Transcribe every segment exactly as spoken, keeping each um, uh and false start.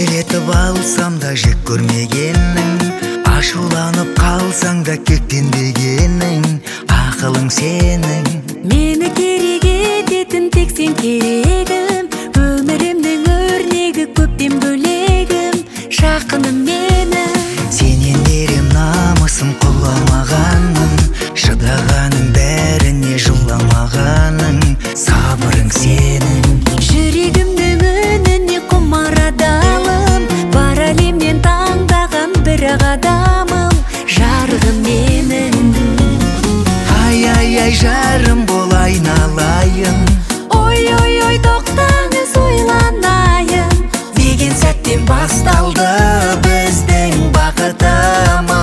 елетіп алсам да жек көрмегенің, ашуланып қалсаң да кектенбегенің, ақылың сенің. Мені керек ететін тек сен керегім, өмірімнің өрнегі көптен бөлегім, жақыным менің. Сенен берем намысым құламағаның, шыдағаның бәріне жыламағаның, сабырың сенің. Жүрегімнің үніне құмар адалым, бар әлемнен таңдаған бір адамым, жарығым менің. Ай, ай, ай, жарым бол айналайын. Ой, ой, ой, тоқтаңыз ойланайын, деген сәттен басталды біздің бақытымыз.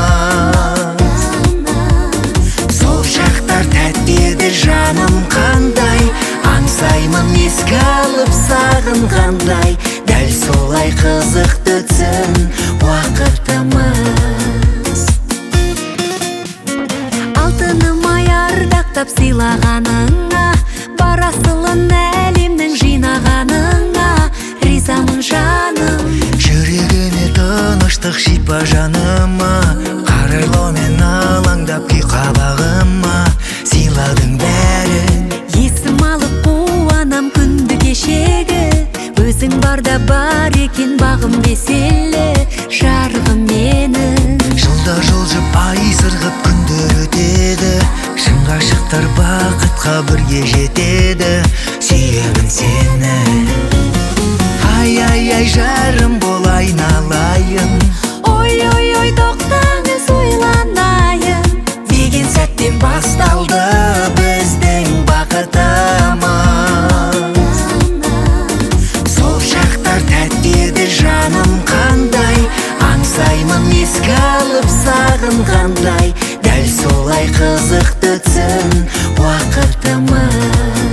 Сол шақтар тәтті еді жаным қандай, аңсаймын еске алып сағынғандай, дәл солай қызықты өтсін уақытымыз. алтыным ай ардақтап сыйлағаныңа, бар асылын әлемнің жинағаныңа, ризамын жаным. Жүрегіме тыныштық шипа жаныма, қарайлаумен алаңдап күй қабағыма, сыйладың бәрін. Есім алып қуанам күнді кешегі, өзің барда бар екен бағым беселі, жарығым менің. Жылда жылжып ай сырғып күндер өтеді, шын ғашықтар бақытқа бірге жетеді, сүйемін сені. Ай, ай, ай, жарым бол айналайын. Ой, ой, ой, тоқтаңыз ойланайын, деген сәттен басталды біздің бақытымыз. Сол шақтар тәтті еді жаным қандай, аңсаймын еске алып сағынғандай, дәл солай қызықты өтсін уақытымыз.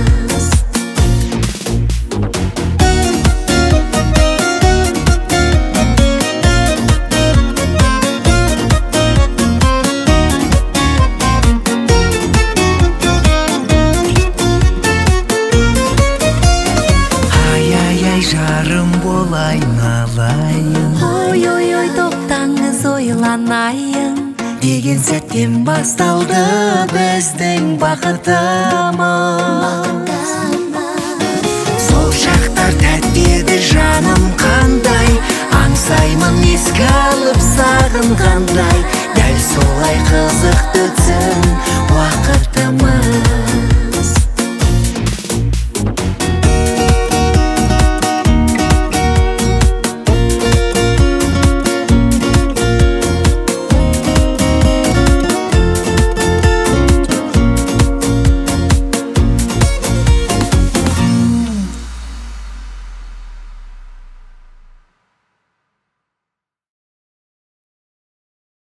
Жарым бол айналайын. Ой, ой, ой, тоқтаңыз ойланайын, деген сәттен басталды біздің бақытымыз. Сол шақтар тәтті еді жаным қандай, аңсаймын еске алып сағынғандай,